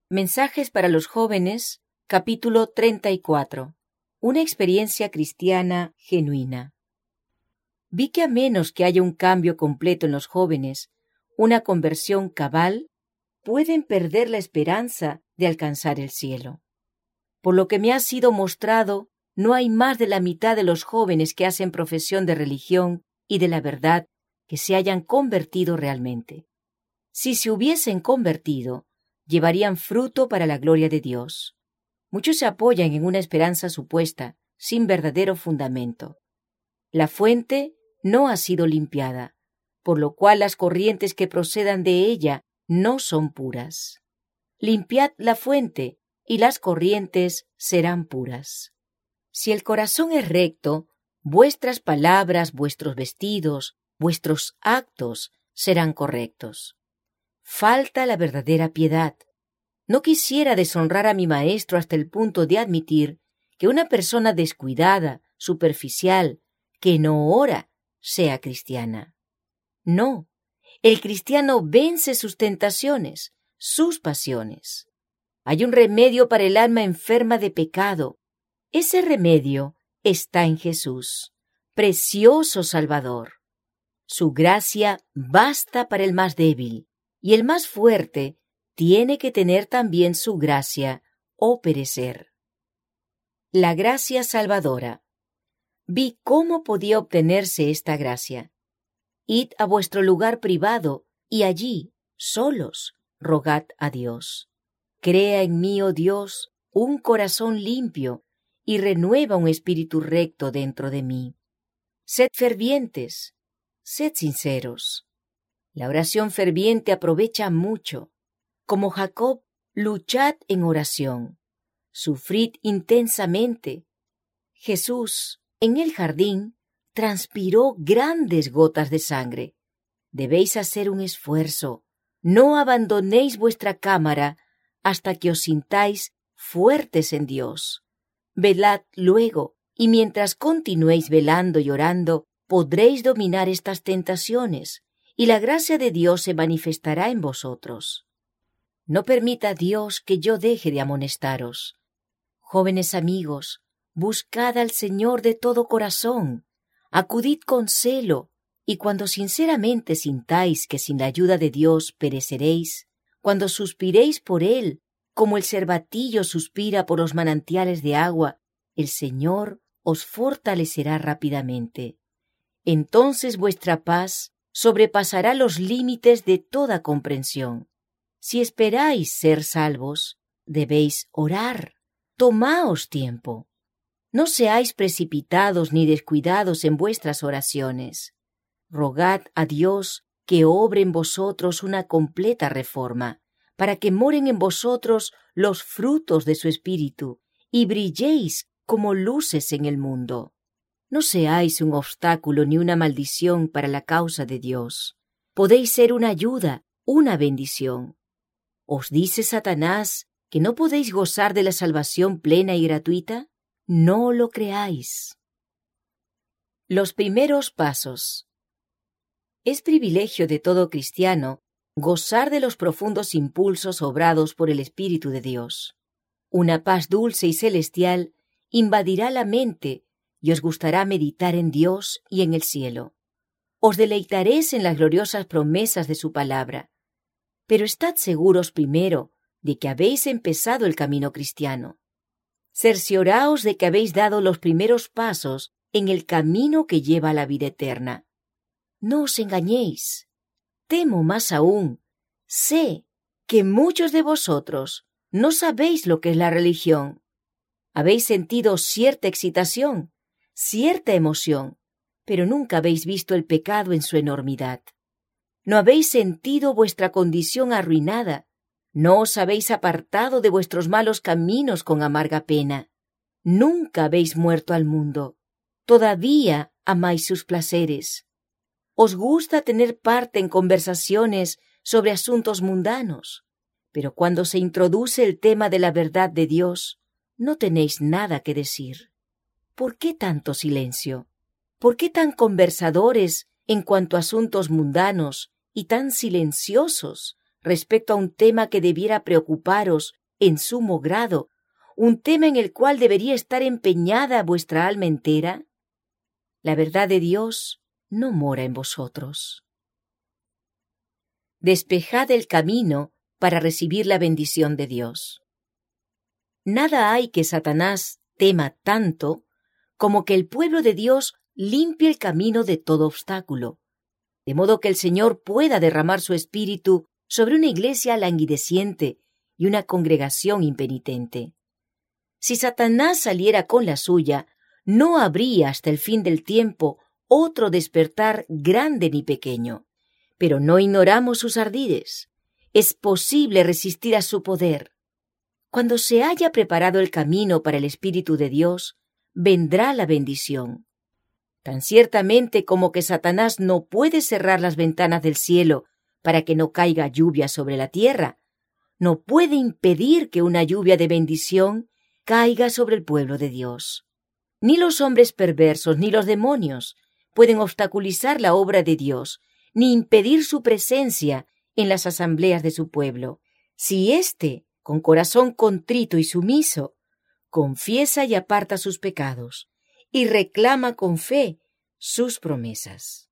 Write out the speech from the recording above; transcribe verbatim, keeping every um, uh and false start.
Mensajes para los jóvenes, capítulo treinta y cuatro. Una experiencia cristiana genuina. Vi que a menos que haya un cambio completo en los jóvenes, una conversión cabal, pueden perder la esperanza de alcanzar el cielo. Por lo que me ha sido mostrado, no hay más de la mitad de los jóvenes que hacen profesión de religión y de la verdad que se hayan convertido realmente. Si se hubiesen convertido, llevarían fruto para la gloria de Dios. Muchos se apoyan en una esperanza supuesta, sin verdadero fundamento. La fuente no ha sido limpiada, por lo cual las corrientes que procedan de ella no son puras. Limpiad la fuente, y las corrientes serán puras. Si el corazón es recto, vuestras palabras, vuestros vestidos, vuestros actos serán correctos. Falta la verdadera piedad. No quisiera deshonrar a mi maestro hasta el punto de admitir que una persona descuidada, superficial, que no ora, sea cristiana. No, el cristiano vence sus tentaciones, sus pasiones. Hay un remedio para el alma enferma de pecado. Ese remedio está en Jesús, precioso Salvador. Su gracia basta para el más débil, y el más fuerte tiene que tener también su gracia o perecer. La gracia salvadora. Vi cómo podía obtenerse esta gracia. Id a vuestro lugar privado y allí, solos, rogad a Dios. Crea en mí, oh Dios, un corazón limpio y renueva un espíritu recto dentro de mí. Sed fervientes, sed sinceros. La oración ferviente aprovecha mucho. Como Jacob, luchad en oración. Sufrid intensamente. Jesús, en el jardín, transpiró grandes gotas de sangre. Debéis hacer un esfuerzo. No abandonéis vuestra cámara hasta que os sintáis fuertes en Dios. Velad luego, y mientras continuéis velando y orando, podréis dominar estas tentaciones, y la gracia de Dios se manifestará en vosotros. No permita Dios que yo deje de amonestaros. Jóvenes amigos, buscad al Señor de todo corazón, acudid con celo, y cuando sinceramente sintáis que sin la ayuda de Dios pereceréis, cuando suspiréis por Él, como el cervatillo suspira por los manantiales de agua, el Señor os fortalecerá rápidamente. Entonces vuestra paz sobrepasará los límites de toda comprensión. Si esperáis ser salvos, debéis orar. Tomaos tiempo. No seáis precipitados ni descuidados en vuestras oraciones. Rogad a Dios que obre en vosotros una completa reforma, para que moren en vosotros los frutos de su espíritu y brilléis como luces en el mundo. No seáis un obstáculo ni una maldición para la causa de Dios. Podéis ser una ayuda, una bendición. ¿Os dice Satanás que no podéis gozar de la salvación plena y gratuita? No lo creáis. Los primeros pasos. Es privilegio de todo cristiano gozar de los profundos impulsos obrados por el Espíritu de Dios. Una paz dulce y celestial invadirá la mente y os gustará meditar en Dios y en el cielo. Os deleitaréis en las gloriosas promesas de su palabra. Pero estad seguros primero de que habéis empezado el camino cristiano. Cercioraos de que habéis dado los primeros pasos en el camino que lleva a la vida eterna. No os engañéis. Temo más aún. Sé que muchos de vosotros no sabéis lo que es la religión. Habéis sentido cierta excitación, cierta emoción, pero nunca habéis visto el pecado en su enormidad. No habéis sentido vuestra condición arruinada, no os habéis apartado de vuestros malos caminos con amarga pena. Nunca habéis muerto al mundo, todavía amáis sus placeres. Os gusta tener parte en conversaciones sobre asuntos mundanos, pero cuando se introduce el tema de la verdad de Dios, no tenéis nada que decir. ¿Por qué tanto silencio? ¿Por qué tan conversadores en cuanto a asuntos mundanos y tan silenciosos respecto a un tema que debiera preocuparos en sumo grado, un tema en el cual debería estar empeñada vuestra alma entera? La verdad de Dios no mora en vosotros. Despejad el camino para recibir la bendición de Dios. Nada hay que Satanás tema tanto como que el pueblo de Dios limpie el camino de todo obstáculo, de modo que el Señor pueda derramar su espíritu sobre una iglesia languideciente y una congregación impenitente. Si Satanás saliera con la suya, no habría hasta el fin del tiempo otro despertar grande ni pequeño. Pero no ignoramos sus ardides. Es posible resistir a su poder. Cuando se haya preparado el camino para el Espíritu de Dios, vendrá la bendición. Tan ciertamente como que Satanás no puede cerrar las ventanas del cielo para que no caiga lluvia sobre la tierra, no puede impedir que una lluvia de bendición caiga sobre el pueblo de Dios. Ni los hombres perversos ni los demonios pueden obstaculizar la obra de Dios, ni impedir su presencia en las asambleas de su pueblo, si éste, con corazón contrito y sumiso, confiesa y aparta sus pecados, y reclama con fe sus promesas.